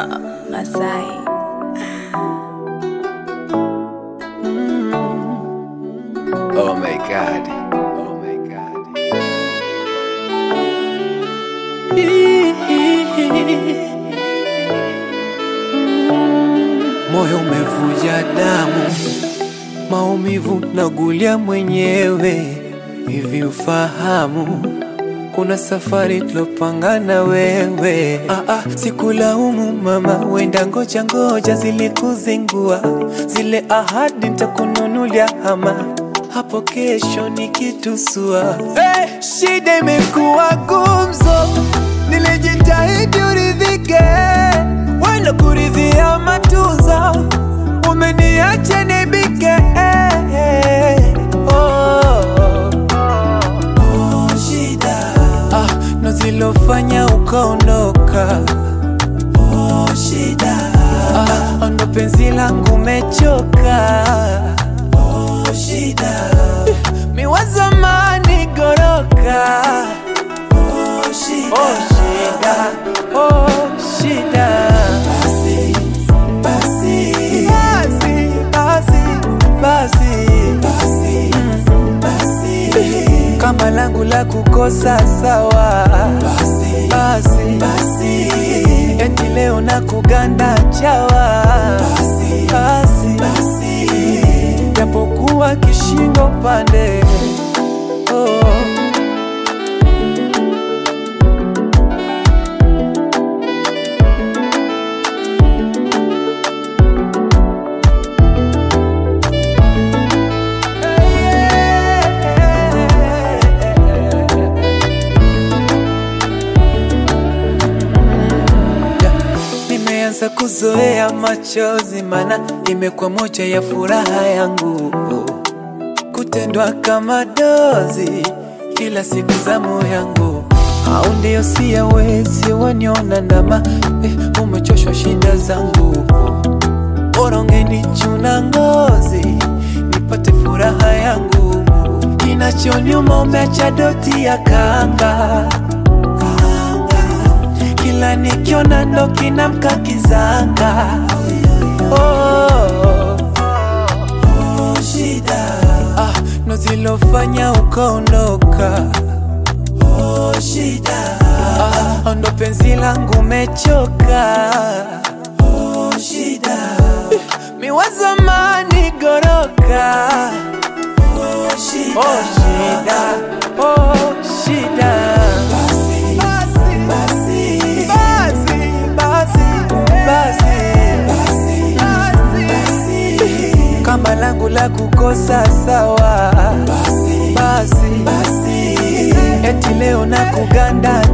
Masai. Oh my God. Oh my God. Moyo umevuja damu, maumivu nagulia mwenyewe. Hivi ufahamu kuna safari tulopanga na wewe. Sikulaumu mama, wenda ngoja zilikuzingua. Zile ahadi nitakununulia hama, hapo kesho nikitusua. Shida imekuwa gumzo, nilijitahidi uridhike, wenda kuridhia matunzo, umeniacha nibike. Shida ndo zilofanya ukaondoka. Shida ndo penzi langu mechoka. Shida miwa zamani goroka. Shida shida basi kama langu la kukosa sawa. Basi eti leo na kuganda chawa. Basi japokuwa kishingo pande. Nimeanza kuzoea machozi, mana imekuwa moja ya furaha yangu. Kutendwa kama dozi kila siku za moyo yangu. Au ndio siyawezi waniona ndama, umechoshwa shida zangu. Bora ungenichuna ngozi nipate furaha yangu. Kinachoniuma umeacha doti ya kanga. Kila nikiona ndo kinamka kizanga. Shida ndo zilofanya ukaondoka. Shida ndo penzi langu mechoka. Shida miwa zamani goroka. Shida shida kama langu la kukosa sawa. Basi eti leo na kuganda